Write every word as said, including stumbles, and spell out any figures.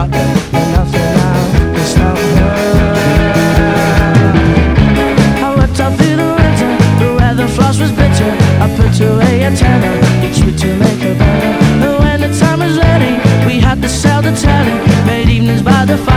pocket, and nothing now can stop her. I worked all through the winter, the weather frost was bitter. I put away a tenner each week to make her better. And when the time was ready, we had to sell the telly, made evenings by the fire.